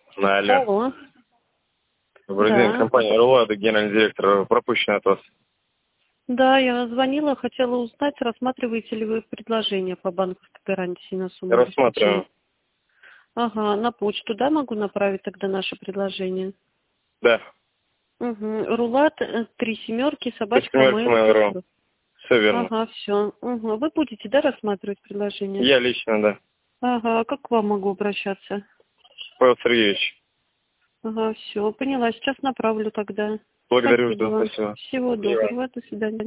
Алло. Алло. Добрый день, Да. компания «Рулада», генеральный директор, пропущен от вас. Да, я звонила, хотела узнать, рассматриваете ли вы предложение по банковской гарантии на сумму Рассматриваем. обеспечения. Ага, на почту, да, могу направить тогда наше предложение? Да. Угу. Рулат, 3 семерки, собачка Mail.ru. mail.ru. Все верно. Ага, все. Угу. Вы будете, да, рассматривать предложение? Я лично, да. Ага, как к вам могу обращаться? Павел Сергеевич. Ага, все, поняла, сейчас направлю тогда. Благодарю, Спасибо жду, вам. спасибо. Всего доброго, до свидания.